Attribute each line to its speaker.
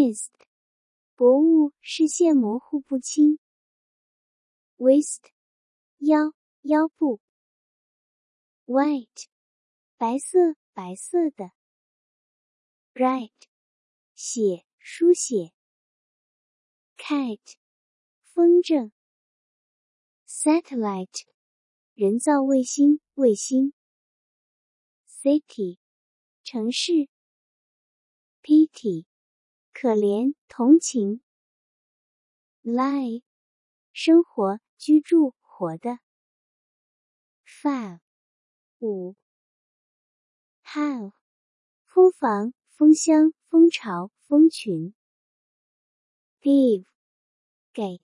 Speaker 1: mist 薄雾，视线模糊不清。waist 腰部。white 白色的。write 写书写。kite 风筝。satellite 人造卫星city 城市。pity 可怜同情。lie 生活居住活的。5 have 蜂房蜂箱蜂巢蜂群。give 给